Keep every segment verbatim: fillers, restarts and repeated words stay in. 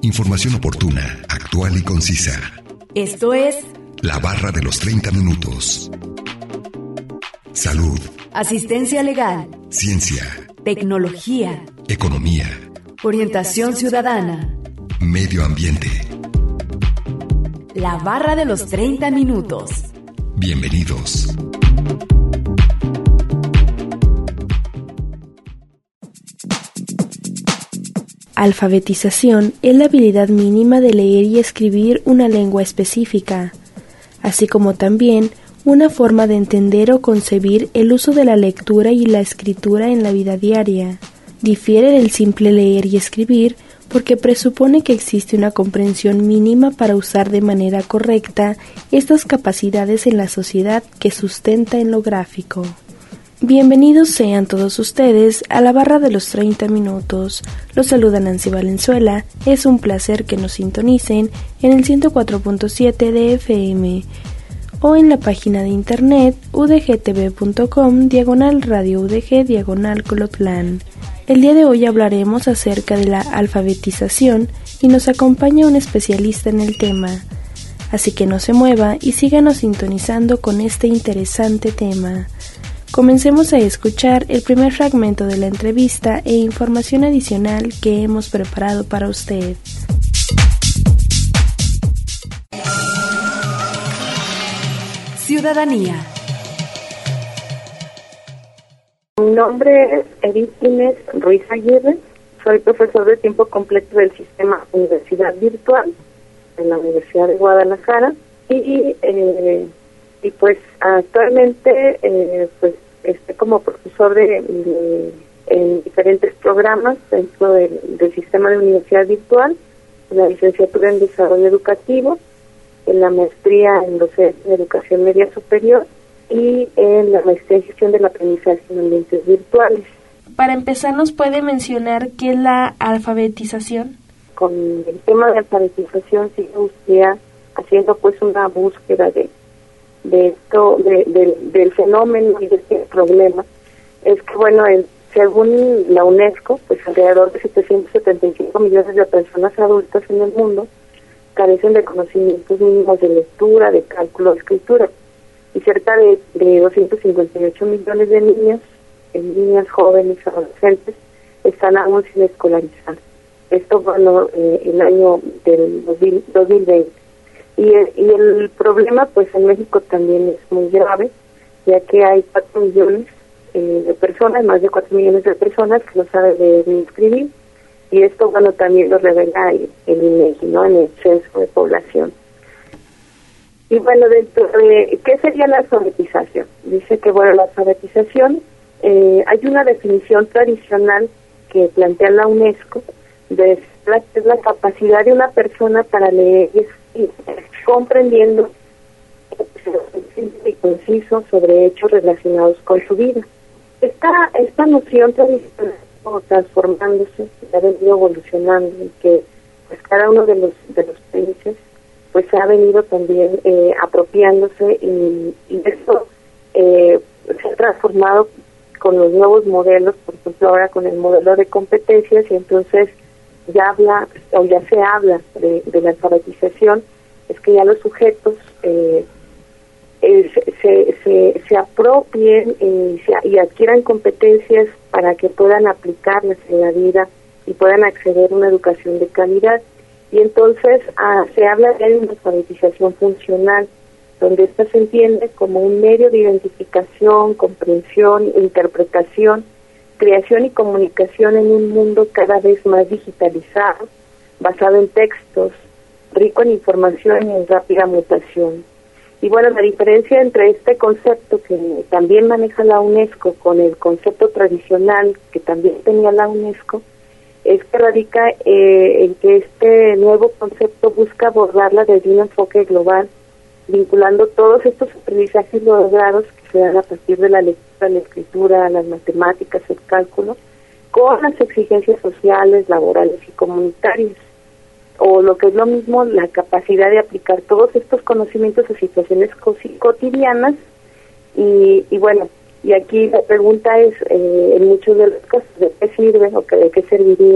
Información oportuna, actual y concisa. Esto es La Barra de los treinta minutos. Salud. Asistencia legal. Ciencia. Tecnología. Economía. Orientación ciudadana. Medio ambiente. La Barra de los treinta minutos. Bienvenidos. Alfabetización es la habilidad mínima de leer y escribir una lengua específica, así como también una forma de entender o concebir el uso de la lectura y la escritura en la vida diaria. Difiere del simple leer y escribir porque presupone que existe una comprensión mínima para usar de manera correcta estas capacidades en la sociedad que sustenta en lo gráfico. Bienvenidos sean todos ustedes a la Barra de los treinta minutos. Los saluda Nancy Valenzuela. Es un placer que nos sintonicen en el ciento cuatro punto siete de F M o en la página de internet udgtv.com diagonal radio udg diagonal Colotlán. El día de hoy hablaremos acerca de la alfabetización y nos acompaña un especialista en el tema. Así que no se mueva y síganos sintonizando con este interesante tema. Comencemos a escuchar el primer fragmento de la entrevista e información adicional que hemos preparado para usted. Ciudadanía. Mi nombre es Edith Inés Ruiz Aguirre, soy profesor de tiempo completo del sistema Universidad Virtual en la Universidad de Guadalajara y eh, y pues actualmente eh, pues estoy como profesor de, de en diferentes programas dentro del, del sistema de Universidad Virtual, en la licenciatura en Desarrollo Educativo, en la maestría en docencia en Educación Media Superior y en la maestría en Gestión del Aprendizaje en Ambientes Virtuales. Para empezar, ¿nos puede mencionar qué es la alfabetización? Con el tema de alfabetización sigue usted haciendo pues una búsqueda de de esto, de, de, del fenómeno y de este problema. Es que bueno, el, según la UNESCO, pues alrededor de setecientos setenta y cinco millones de personas adultas en el mundo carecen de conocimientos mínimos de lectura, de cálculo, de escritura, y cerca de, de doscientos cincuenta y ocho millones de niños, niñas, jóvenes, adolescentes, están aún sin escolarizar. Esto bueno, eh, el año del dos mil veinte. Y el, y el problema pues en México también es muy grave, ya que hay cuatro millones eh, de personas, más de cuatro millones de personas que no saben leer ni escribir, y esto bueno también lo revela el, el INEGI, ¿no?, en el censo de población. Y bueno, dentro de, ¿qué sería la alfabetización? Dice que bueno, la alfabetización, eh, hay una definición tradicional que plantea la UNESCO, de la, es la capacidad de una persona para leer y escribir, comprendiendo y conciso sobre hechos relacionados con su vida. Esta esta noción tradicional transformándose, ha venido evolucionando, y que pues cada uno de los de los países pues ha venido también eh, apropiándose y, y esto eh, se ha transformado con los nuevos modelos, por ejemplo ahora con el modelo de competencias, y entonces ya habla o ya se habla de, de la alfabetización. Es que ya los sujetos eh, eh, se, se, se apropien eh, se, y adquieran competencias para que puedan aplicarlas en la vida y puedan acceder a una educación de calidad. Y entonces ah, se habla de una alfabetización funcional, donde esta se entiende como un medio de identificación, comprensión, interpretación, creación y comunicación en un mundo cada vez más digitalizado, basado en textos, rico en información y en rápida mutación. Y bueno, la diferencia entre este concepto que también maneja la UNESCO con el concepto tradicional que también tenía la UNESCO es que radica eh, en que este nuevo concepto busca abordarla desde un enfoque global, vinculando todos estos aprendizajes logrados que se dan a partir de la lectura, la escritura, las matemáticas, el cálculo, con las exigencias sociales, laborales y comunitarias. O lo que es lo mismo, la capacidad de aplicar todos estos conocimientos a situaciones cotidianas. Y, y bueno, y aquí la pregunta es, eh, en muchos de los casos, ¿de qué sirve o que, de qué serviría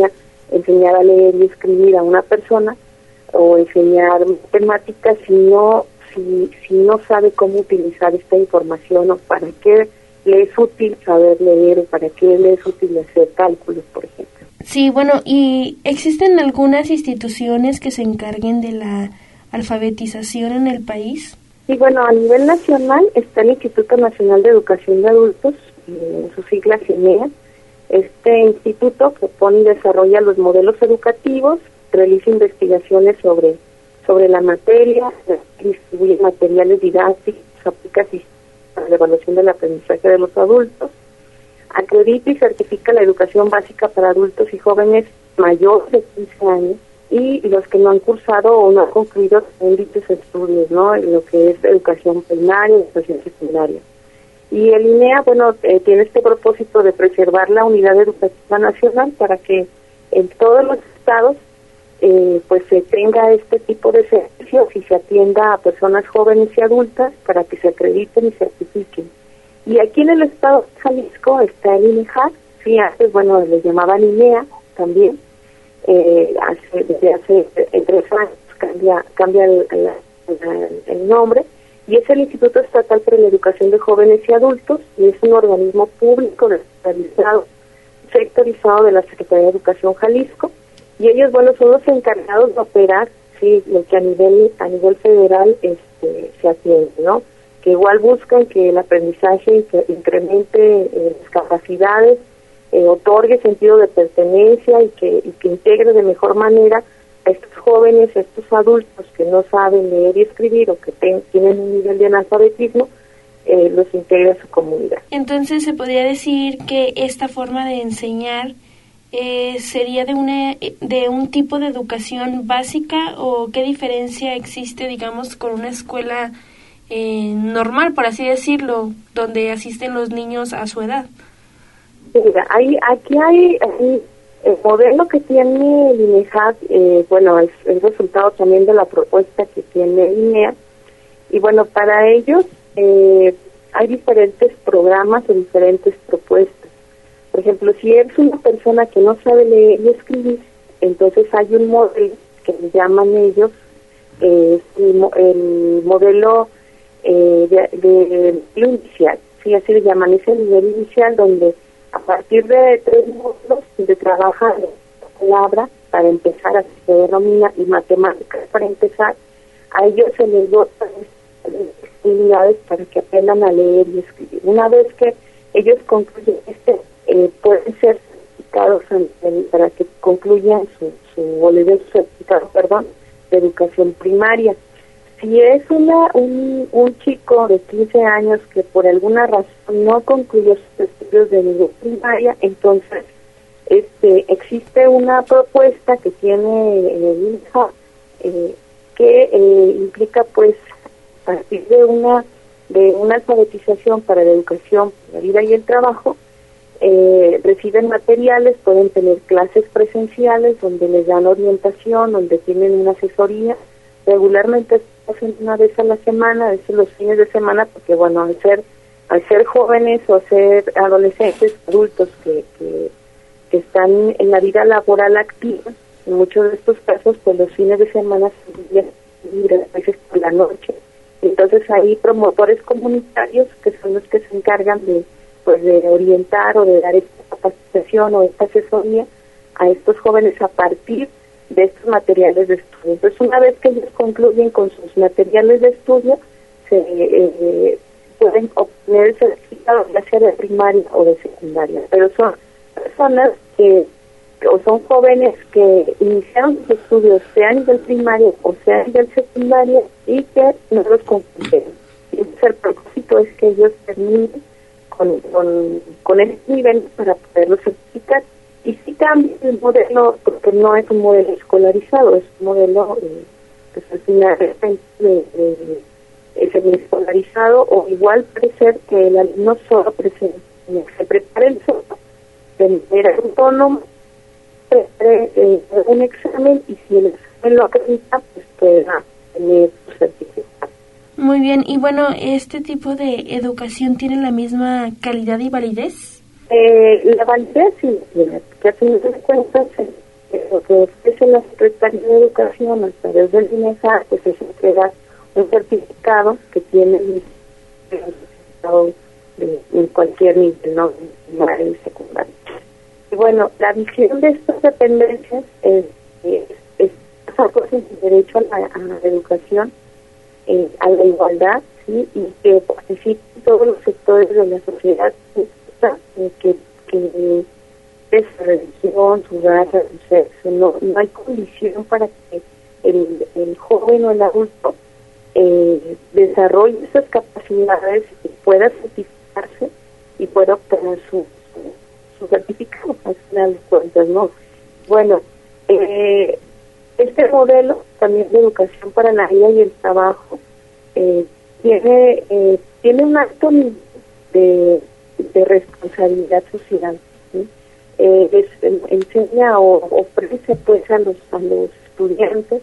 enseñar a leer y escribir a una persona o enseñar matemáticas si no, si, si no sabe cómo utilizar esta información o para qué le es útil saber leer o para qué le es útil hacer cálculos, por ejemplo. Sí, bueno, ¿y existen algunas instituciones que se encarguen de la alfabetización en el país? Sí, bueno, a nivel nacional está el Instituto Nacional de Educación de Adultos, en sus siglas I N E A. Este instituto propone y desarrolla los modelos educativos, realiza investigaciones sobre, sobre la materia, distribuye materiales didácticos, aplica sistemas para la evaluación del aprendizaje de los adultos, acredita y certifica la educación básica para adultos y jóvenes mayores de quince años y los que no han cursado o no han concluido en dichos estudios, ¿no? En lo que es educación primaria y educación secundaria. Y el I N E A, bueno, eh, tiene este propósito de preservar la unidad educativa nacional para que en todos los estados eh, pues se tenga este tipo de servicios y se atienda a personas jóvenes y adultas para que se acrediten y certifiquen. Y aquí en el estado de Jalisco está el INEJAD, sí, antes, bueno, les llamaban I N E A también, eh, hace, desde hace eh, tres años cambia, cambia el, el, el, el nombre, y es el Instituto Estatal para la Educación de Jóvenes y Adultos, y es un organismo público descentralizado, sectorizado de la Secretaría de Educación Jalisco, y ellos, bueno, son los encargados de operar, sí, lo que a nivel a nivel federal este, se atiende, ¿no? Que igual buscan que el aprendizaje incremente eh, las capacidades, eh, otorgue sentido de pertenencia y que, y que integre de mejor manera a estos jóvenes, a estos adultos que no saben leer y escribir o que ten, tienen un nivel de analfabetismo, eh, los integre a su comunidad. Entonces, ¿se podría decir que esta forma de enseñar eh, sería de, una, de un tipo de educación básica o qué diferencia existe, digamos, con una escuela eh, normal, por así decirlo, donde asisten los niños a su edad? Mira, hay, aquí hay... hay el modelo que tiene el INEJAD, eh, bueno, es el resultado también de la propuesta que tiene el I N E A. Y bueno, para ellos eh, hay diferentes programas o diferentes propuestas. Por ejemplo, si eres una persona que no sabe leer y escribir, entonces hay un modelo que le llaman ellos eh, el, el modelo eh, de, de, de inicial, sí, así le llaman, es el nivel inicial donde a partir de tres módulos se trabaja la palabra para empezar, a se denomina, y matemáticas para empezar. A ellos se les dota actividades para que aprendan a leer y escribir. Una vez que ellos concluyen este, eh, pueden ser certificados en, en, para que concluyan su, su o les den su certificado, perdón, de educación primaria. Si es una un, un chico de quince años que por alguna razón no concluyó sus estudios de nivel primaria, entonces este existe una propuesta que tiene el INEJAD eh, que eh, implica pues a partir de una de una alfabetización para la educación, la vida y el trabajo, eh, reciben materiales, pueden tener clases presenciales donde les dan orientación, donde tienen una asesoría. Regularmente hacen una vez a la semana, a veces los fines de semana, porque bueno, al ser al ser jóvenes o ser adolescentes, adultos que, que, que están en la vida laboral activa, en muchos de estos casos, pues los fines de semana son libres, a veces por la noche. Entonces hay promotores comunitarios que son los que se encargan de pues de orientar o de dar esta capacitación o esta asesoría a estos jóvenes a partir de estos materiales de estudio. Entonces, una vez que ellos concluyen con sus materiales de estudio, se eh, pueden obtener el certificado ya sea de primaria o de secundaria. Pero son personas que, o son jóvenes que iniciaron sus estudios, sea a nivel primario o sea a nivel secundaria, y que no los concluyeron. Entonces, el propósito es que ellos terminen con, con, con ese nivel para poderlos certificar. Y sí cambia el modelo, porque no es un modelo escolarizado, es un modelo eh, pues al final de, de, de, de semi-escolarizado, o igual puede ser que el alumno solo presente, se prepare el solo, de manera autónoma, prepare eh, un examen, y si el examen lo acredita, pues pueda tener su certificado. Muy bien, y bueno, ¿este tipo de educación tiene la misma calidad y validez? Eh, la validez sí tiene, que a fin de cuentas que ofrece la Secretaría de Educación a través del INEJAR, pues es entregar un certificado que tiene el certificado de, en cualquier nivel, ¿no? Primaria y secundaria. Y bueno, la visión de estas dependencias es, es, es basarse en el derecho a la, a la educación, eh, a la igualdad, ¿sí? Y que participen todos los sectores de la sociedad, eh, que, que es su religión, su raza, su sexo, no, no hay condición para que el, el joven o el adulto eh, desarrolle esas capacidades y pueda certificarse y pueda obtener su, su, su certificado, al final de cuentas, ¿no? Bueno, eh, este modelo también de educación para la vida y el trabajo eh, tiene eh, tiene un alto nivel de, de responsabilidad social, ¿sí? Eh, es, enseña o ofrece pues a los a los estudiantes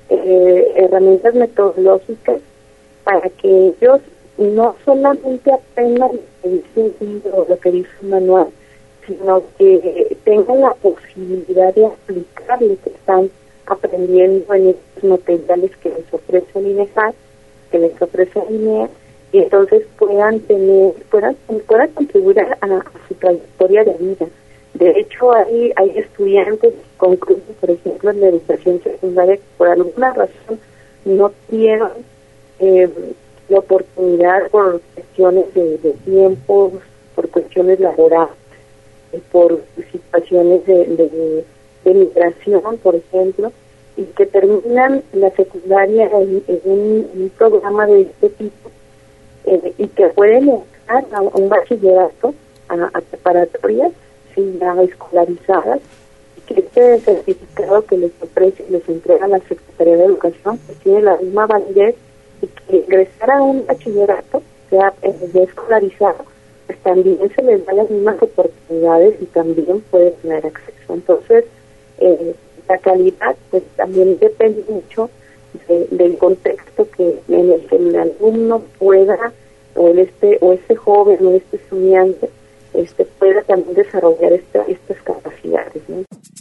eh, herramientas metodológicas para que ellos no solamente aprendan lo que dice un libro o lo que dice un manual, sino que tengan la posibilidad de aplicar lo que están aprendiendo en estos materiales que les ofrece el INEJAR, que les ofrece el INEA, y entonces puedan tener, puedan, puedan contribuir a, a su trayectoria de vida. De hecho, hay, hay estudiantes que concluyen, por ejemplo, en la educación secundaria, que por alguna razón no tuvieron eh, la oportunidad por cuestiones de, de tiempo, por cuestiones laborales, eh, por situaciones de, de, de migración, por ejemplo, y que terminan la secundaria en, en, un, en un programa de este tipo, eh, y que pueden entrar a un bachillerato, a, a preparatorias, ya escolarizadas, y que este certificado que les ofrece y les entrega la Secretaría de Educación pues tiene la misma validez, y que ingresar a un bachillerato, sea ya escolarizado, pues también se les da las mismas oportunidades y también pueden tener acceso. Entonces, eh, la calidad pues también depende mucho de, del contexto que en el que el alumno pueda, o el este o este joven o este estudiante este pueda también desarrollar esta, estas capacidades, ¿no?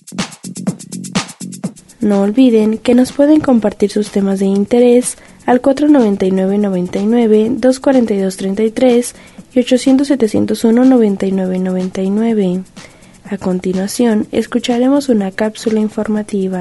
No olviden que nos pueden compartir sus temas de interés al cuatro noventa y nueve, noventa y nueve, doscientos cuarenta y dos, treinta y tres y ochocientos, setecientos uno, noventa y nueve, noventa y nueve. A continuación, escucharemos una cápsula informativa.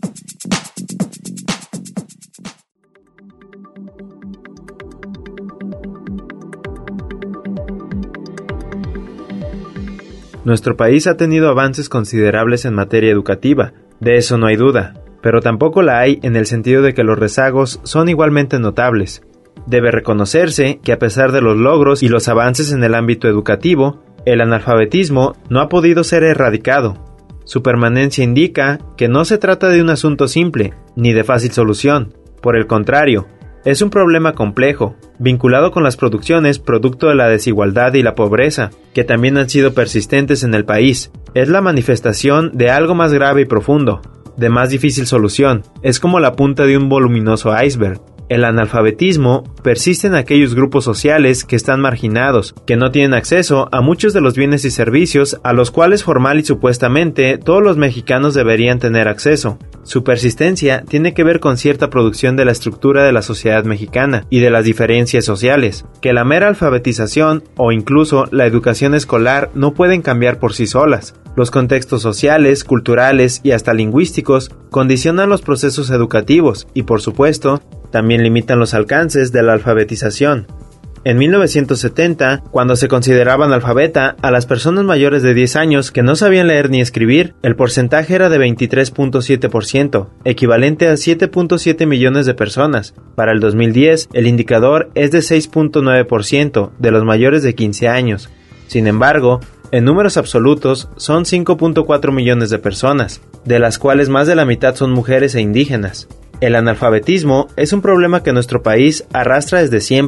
Nuestro país ha tenido avances considerables en materia educativa, de eso no hay duda, pero tampoco la hay en el sentido de que los rezagos son igualmente notables. Debe reconocerse que a pesar de los logros y los avances en el ámbito educativo, el analfabetismo no ha podido ser erradicado. Su permanencia indica que no se trata de un asunto simple, ni de fácil solución. Por el contrario, es un problema complejo, vinculado con las producciones producto de la desigualdad y la pobreza, que también han sido persistentes en el país. Es la manifestación de algo más grave y profundo, de más difícil solución. Es como la punta de un voluminoso iceberg. El analfabetismo persiste en aquellos grupos sociales que están marginados, que no tienen acceso a muchos de los bienes y servicios a los cuales formal y supuestamente todos los mexicanos deberían tener acceso. Su persistencia tiene que ver con cierta producción de la estructura de la sociedad mexicana y de las diferencias sociales, que la mera alfabetización o incluso la educación escolar no pueden cambiar por sí solas. Los contextos sociales, culturales y hasta lingüísticos condicionan los procesos educativos y, por supuesto, también limitan los alcances de la alfabetización. En mil novecientos setenta, cuando se consideraba analfabeta a las personas mayores de diez años que no sabían leer ni escribir, el porcentaje era de veintitrés punto siete por ciento, equivalente a siete punto siete millones de personas. Para el dos mil diez, el indicador es de seis punto nueve por ciento de los mayores de quince años. Sin embargo, en números absolutos son cinco punto cuatro millones de personas, de las cuales más de la mitad son mujeres e indígenas. El analfabetismo es un problema que nuestro país arrastra desde siempre.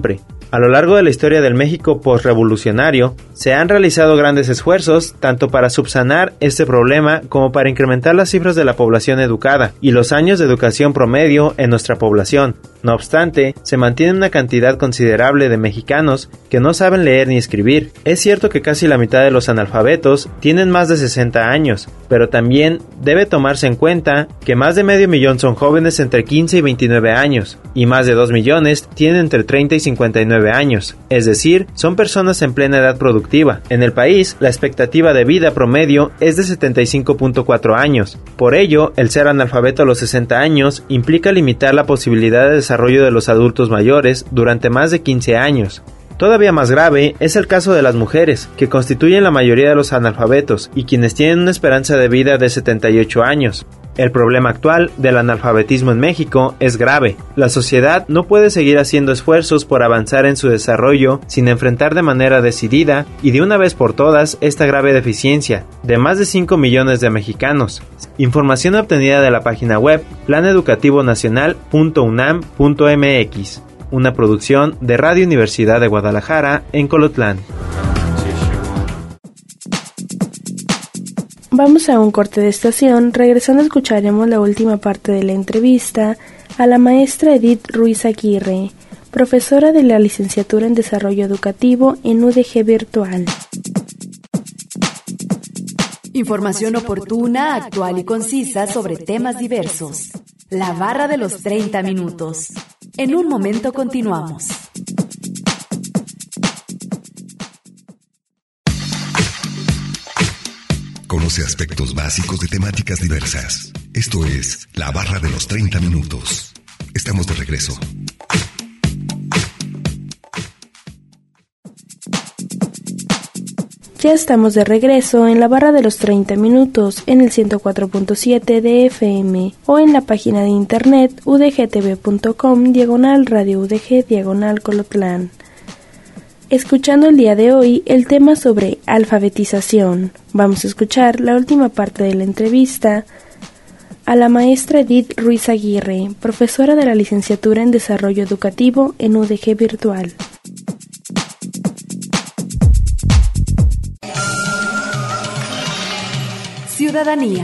A lo largo de la historia del México postrevolucionario, se han realizado grandes esfuerzos tanto para subsanar este problema como para incrementar las cifras de la población educada y los años de educación promedio en nuestra población. No obstante, se mantiene una cantidad considerable de mexicanos que no saben leer ni escribir. Es cierto que casi la mitad de los analfabetos tienen más de sesenta años, pero también debe tomarse en cuenta que más de medio millón son jóvenes entre quince y veintinueve años, y más de dos millones tienen entre treinta y cincuenta y nueve años, es decir, son personas en plena edad productiva. En el país, la expectativa de vida promedio es de setenta y cinco punto cuatro años. Por ello, el ser analfabeto a los sesenta años implica limitar la posibilidad de desarrollo de los adultos mayores durante más de quince años. Todavía más grave es el caso de las mujeres, que constituyen la mayoría de los analfabetos y quienes tienen una esperanza de vida de setenta y ocho años. El problema actual del analfabetismo en México es grave. La sociedad no puede seguir haciendo esfuerzos por avanzar en su desarrollo sin enfrentar de manera decidida y de una vez por todas esta grave deficiencia de más de cinco millones de mexicanos. Información obtenida de la página web plan educativo nacional punto unam punto m x, una producción de Radio Universidad de Guadalajara en Colotlán. Vamos a un corte de estación. Regresando escucharemos la última parte de la entrevista a la maestra Edith Ruiz Aguirre, profesora de la licenciatura en Desarrollo Educativo en U D G Virtual. Información oportuna, actual y concisa sobre temas diversos. La barra de los treinta minutos. En un momento continuamos. Conoce aspectos básicos de temáticas diversas. Esto es La Barra de los treinta minutos. Estamos de regreso. Ya estamos de regreso en la barra de los treinta minutos en el ciento cuatro punto siete de F M o en la página de internet udgtv.com diagonal radio udg diagonal Colotlán. Escuchando el día de hoy el tema sobre alfabetización, vamos a escuchar la última parte de la entrevista a la maestra Edith Ruiz Aguirre, profesora de la licenciatura en Desarrollo Educativo en U D G Virtual. Ciudadanía.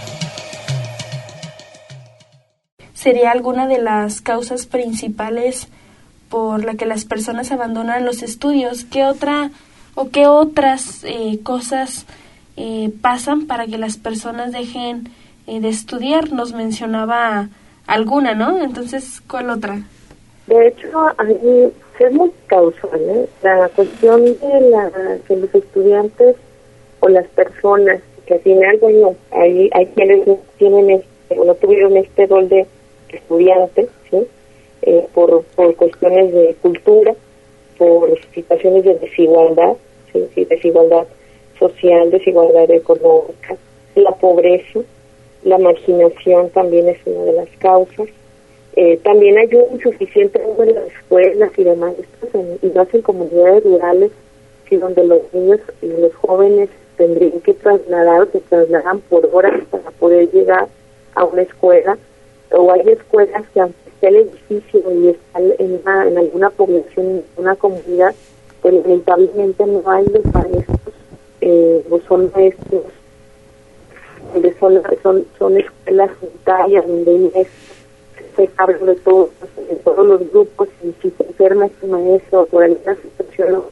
¿Sería alguna de las causas principales por la que las personas abandonan los estudios? ¿Qué otra o qué otras eh, cosas eh, pasan para que las personas dejen eh, de estudiar? Nos mencionaba alguna, ¿no? Entonces, ¿cuál otra? De hecho, hay, es muy causal, ¿eh? La cuestión de la, que los estudiantes o las personas, que al final, bueno, hay, hay quienes tienen este, o no tuvieron este rol de estudiantes, ¿sí? Eh, por, por cuestiones de cultura, por situaciones de desigualdad, ¿sí? Sí, desigualdad social, desigualdad económica, la pobreza, la marginación también es una de las causas. Eh, también hay un insuficiente número de escuelas y demás, y más en comunidades rurales, y donde los niños y los jóvenes tendrían que trasladar o se trasladan por horas para poder llegar a una escuela, o hay escuelas que aunque esté el edificio y está en, una, en alguna población, en una comunidad, pero lamentablemente no hay los maestros, eh, o son maestros, donde son, son, son escuelas unitarias, donde hay maestros se cargan de todos, de todos los grupos, y si se enferma este maestro por alguna situación,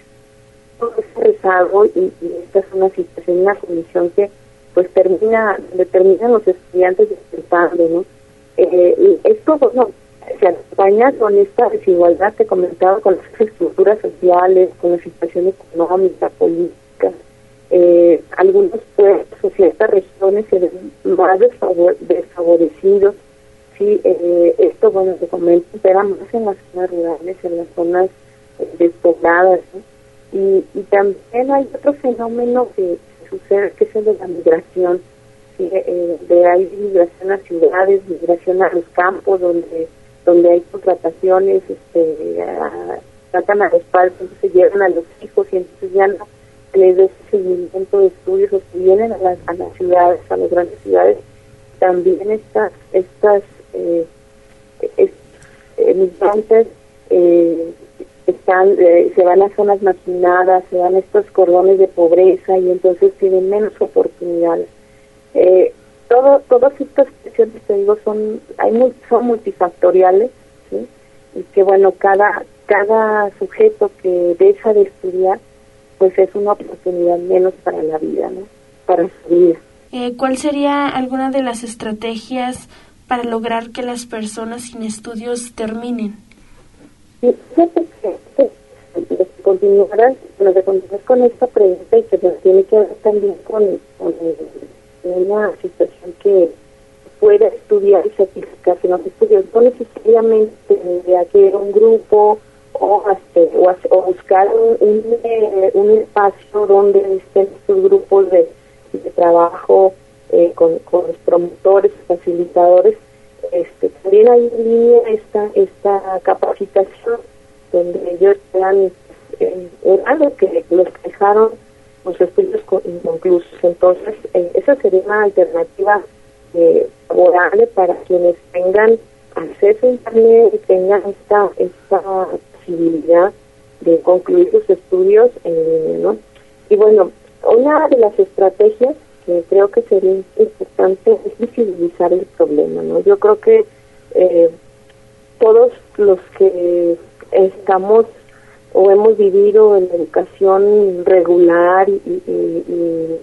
todo ese rezago, y, y esta es una situación, una condición que pues termina, determinan los estudiantes disfrutando, ¿no? Eh, y esto, bueno, se acompaña con esta desigualdad que comentaba, con las estructuras sociales, con la situación económica, política. Eh, algunos pueblos o ciertas regiones se ven más desfavor- desfavorecidos. Sí, eh, esto, bueno, se comenta, pero más en las zonas rurales, en las zonas eh, despobladas, ¿no? Y, y también hay otro fenómeno que sucede, que es el de la migración. Sí, eh, de hay migración a ciudades, migración a los campos, donde donde hay contrataciones, este, a, tratan a los padres, entonces llegan a los hijos y entonces ya no les da ese seguimiento de estudios, o si vienen a las, a las ciudades, a las grandes ciudades, también estas estas eh, estos, eh, migrantes eh, están eh, se van a zonas marginadas, se van a estos cordones de pobreza y entonces tienen menos oportunidades. Eh, todo, todas estas cuestiones, te digo, son hay muy, son multifactoriales, ¿sí? Y que bueno, cada cada sujeto que deja de estudiar, pues es una oportunidad menos para la vida, ¿no? Para su vida. Eh, ¿Cuál sería alguna de las estrategias para lograr que las personas sin estudios terminen? Sí, fíjate que, que continuaras, bueno, de continuar con esta pregunta y que nos tiene que ver también con, con una situación que pueda estudiar y certificarse en los estudios, no necesariamente tendría que ir a un grupo o, hasta, o, hacer, o buscar un, un, un espacio donde estén estos grupos de, de trabajo eh, con, con los promotores, facilitadores. Este, también hay en línea esta, esta capacitación donde ellos puedan eh, algo que los que dejaron los estudios inconclusos. Entonces, eh, esa sería una alternativa eh, favorable para quienes tengan acceso a internet y tengan esta, esta posibilidad de concluir sus estudios en línea, ¿no? Y bueno, una de las estrategias que creo que sería importante es visibilizar el problema, ¿no? Yo creo que eh, todos los que estamos o hemos vivido en educación regular y, y, y,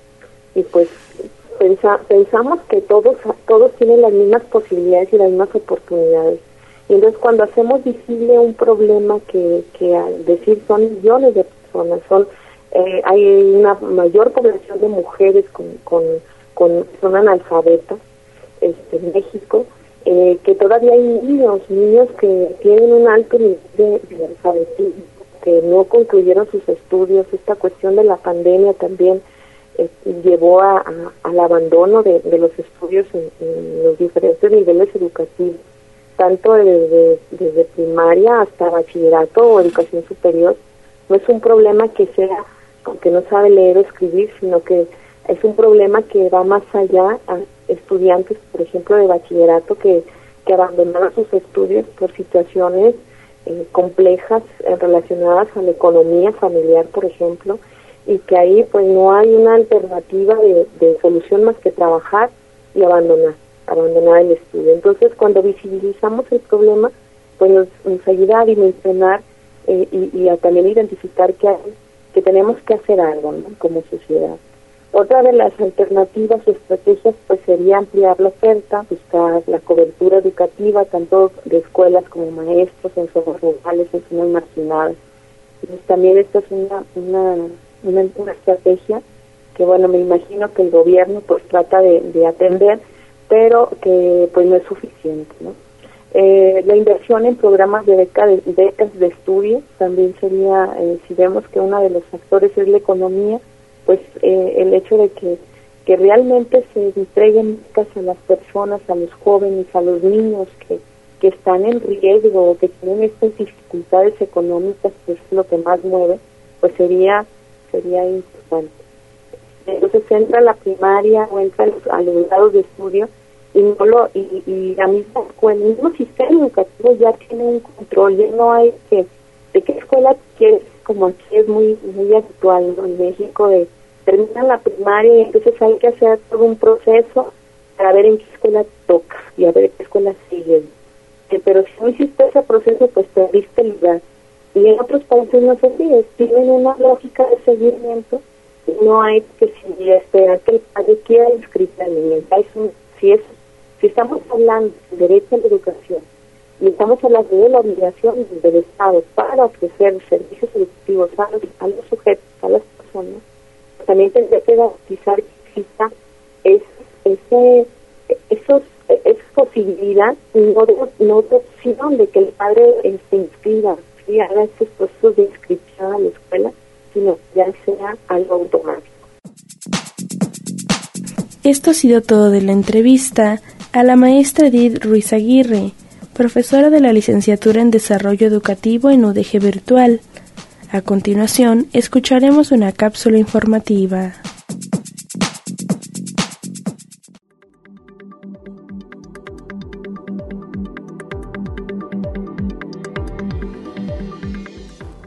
y pues pensa, pensamos que todos todos tienen las mismas posibilidades y las mismas oportunidades. Y entonces cuando hacemos visible un problema que, que al decir son millones de personas, son Eh, hay una mayor población de mujeres con, con, con son analfabetas este, en México, eh, que todavía hay niños, niños que tienen un alto nivel de, de alfabetismo, que no concluyeron sus estudios. Esta cuestión de la pandemia también eh, llevó a, a, al abandono de, de los estudios en, en los diferentes niveles educativos, tanto desde, desde primaria hasta bachillerato o educación superior. No es un problema que sea que no sabe leer o escribir, sino que es un problema que va más allá a estudiantes, por ejemplo, de bachillerato que, que abandonaron sus estudios por situaciones eh, complejas eh, relacionadas a la economía familiar, por ejemplo, y que ahí pues no hay una alternativa de, de solución más que trabajar y abandonar, abandonar el estudio. Entonces, cuando visibilizamos el problema, pues nos, nos ayuda a dimensionar eh, y, y a también identificar que hay que tenemos que hacer algo, ¿no?, como sociedad. Otra de las alternativas o estrategias pues sería ampliar la oferta, buscar la cobertura educativa tanto de escuelas como maestros en zonas rurales, en zonas marginadas. Entonces también esta es una, una, una, una estrategia que, bueno, me imagino que el gobierno pues trata de, de atender, pero que pues no es suficiente, ¿no? Eh, la inversión en programas de, beca de becas de estudio también sería, eh, si vemos que uno de los factores es la economía, pues eh, el hecho de que, que realmente se entreguen becas a las personas, a los jóvenes, a los niños que, que están en riesgo o que tienen estas dificultades económicas, pues es lo que más mueve, pues sería sería importante. Entonces entra a la primaria o entra a los, a los grados de estudio y no lo y, y la misma escuela, el mismo sistema educativo ya tiene un control, ya no hay que de qué escuela quieres, como aquí es muy muy actual, ¿no?, en México, de terminan la primaria y entonces hay que hacer todo un proceso para ver en qué escuela te toca y a ver en qué escuela sigues. Que, pero si no hiciste ese proceso, pues perdiste el lugar. Y en otros países no es así, es, tienen una lógica de seguimiento y no hay que si, esperar que el padre quiera inscribir al niño. Si es Si estamos hablando del derecho a la educación y estamos hablando de la obligación del Estado para ofrecer servicios educativos a los, a los sujetos, a las personas, también tendría que garantizar que exista es, ese, esos, esa posibilidad, no de, no de opción de que el padre eh, se inscriba, y haga estos procesos de inscripción a la escuela, sino que ya sea algo automático. Esto ha sido todo de la entrevista a la maestra Edith Ruiz Aguirre, profesora de la licenciatura en Desarrollo Educativo en U D G Virtual. A continuación, escucharemos una cápsula informativa.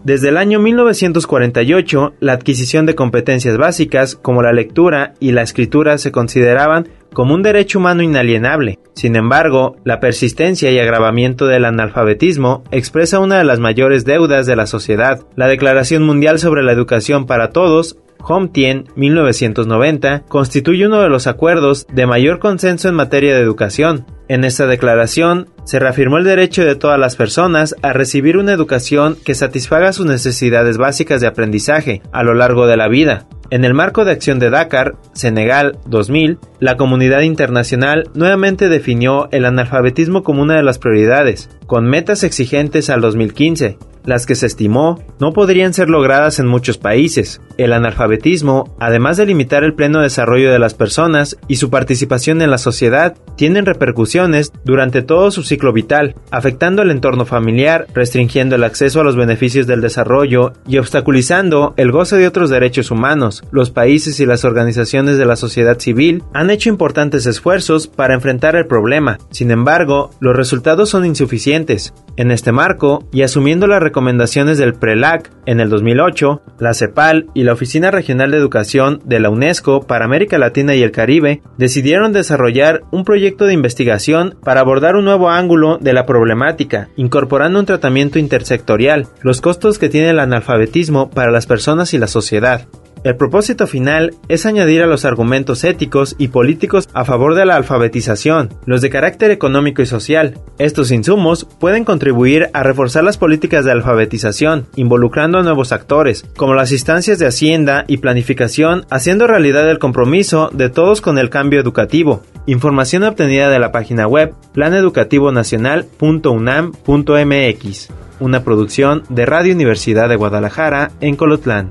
Desde el año mil novecientos cuarenta y ocho, la adquisición de competencias básicas como la lectura y la escritura se consideraban como un derecho humano inalienable. Sin embargo, la persistencia y agravamiento del analfabetismo expresa una de las mayores deudas de la sociedad. La Declaración Mundial sobre la Educación para Todos, Homtien mil novecientos noventa, constituye uno de los acuerdos de mayor consenso en materia de educación. En esta declaración se reafirmó el derecho de todas las personas a recibir una educación que satisfaga sus necesidades básicas de aprendizaje a lo largo de la vida. En el marco de acción de Dakar, Senegal dos mil, la comunidad internacional nuevamente definió el analfabetismo como una de las prioridades, con metas exigentes al dos mil quince, las que se estimó no podrían ser logradas en muchos países. El analfabetismo, además de limitar el pleno desarrollo de las personas y su participación en la sociedad, tienen repercusiones durante todo su ciclo vital, afectando el entorno familiar, restringiendo el acceso a los beneficios del desarrollo y obstaculizando el goce de otros derechos humanos. Los países y las organizaciones de la sociedad civil han hecho importantes esfuerzos para enfrentar el problema. Sin embargo, los resultados son insuficientes. En este marco, y asumiendo las recomendaciones del PRELAC en el dos mil ocho, la CEPAL y la Oficina Regional de Educación de la UNESCO para América Latina y el Caribe decidieron desarrollar un proyecto de investigación para abordar un nuevo ángulo de la problemática, incorporando un tratamiento intersectorial, los costos que tiene el analfabetismo para las personas y la sociedad. El propósito final es añadir a los argumentos éticos y políticos a favor de la alfabetización, los de carácter económico y social. Estos insumos pueden contribuir a reforzar las políticas de alfabetización, involucrando a nuevos actores, como las instancias de Hacienda y Planificación, haciendo realidad el compromiso de todos con el cambio educativo. Información obtenida de la página web plan educativo nacional punto unam punto m x, una producción de Radio Universidad de Guadalajara en Colotlán.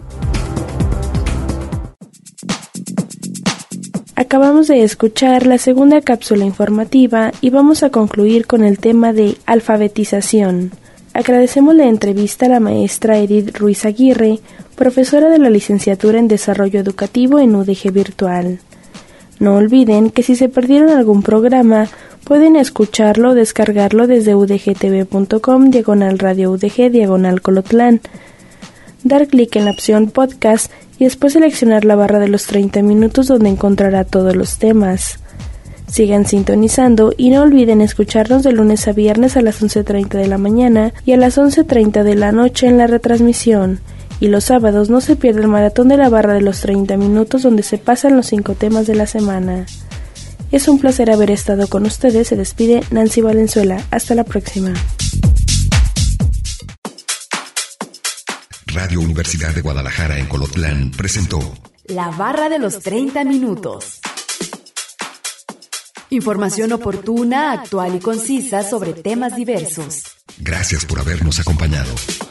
Acabamos de escuchar la segunda cápsula informativa y vamos a concluir con el tema de alfabetización. Agradecemos la entrevista a la maestra Edith Ruiz Aguirre, profesora de la licenciatura en Desarrollo Educativo en U D G Virtual. No olviden que si se perdieron algún programa, pueden escucharlo o descargarlo desde udgtv.com, diagonal radio UDG, diagonal Colotlán. Dar clic en la opción podcast y después seleccionar la barra de los treinta minutos donde encontrará todos los temas. Sigan sintonizando y no olviden escucharnos de lunes a viernes a las once treinta de la mañana y a las once treinta de la noche en la retransmisión. Y los sábados no se pierda el maratón de la barra de los treinta minutos donde se pasan los cinco temas de la semana. Es un placer haber estado con ustedes. Se despide Nancy Valenzuela. Hasta la próxima. Radio Universidad de Guadalajara en Colotlán presentó La Barra de los treinta minutos. Información oportuna, actual y concisa sobre temas diversos. Gracias por habernos acompañado.